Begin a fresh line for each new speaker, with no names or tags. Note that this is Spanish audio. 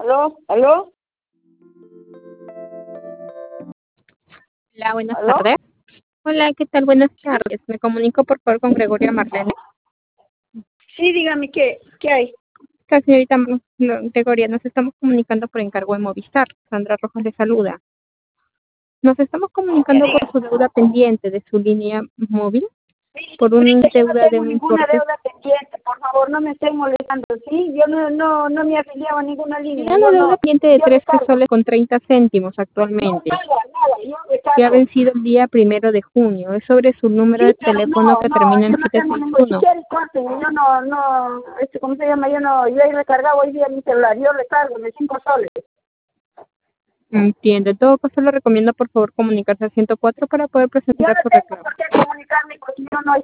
¿Aló?
Hola, buenas
¿Aló?
tardes. Hola, ¿qué tal? Buenas tardes. Me comunico por favor con Gregoria Marlene.
Sí, dígame, ¿qué hay?
Esta señorita Gregoria, nos estamos comunicando por encargo de Movistar. Sandra Rojas le saluda. Nos estamos comunicando por su deuda pendiente de su línea móvil, por una
Yo no
deuda de
tengo
un
ninguna
importe.
deuda pendiente, por favor, no me estén molestando, ¿sí? Yo no me he afiliado a ninguna línea,
Tiene una deuda pendiente de
yo
13
recargo.
soles con 30 céntimos
No,
actualmente,
nada, yo
que ha
recargo.
vencido el día 1 de junio. Es sobre su número de
Sí, pero
teléfono que termina en
yo no tengo ningún, si
761.
quieres, corte, yo ¿cómo se llama? Yo he recargado hoy día mi celular, yo recargo de 5 soles.
Entiendo. En todo caso, le recomiendo por favor comunicarse al 104 para poder
Yo
presentar
no
su
tengo
reclamo.
por qué comunicarme porque yo no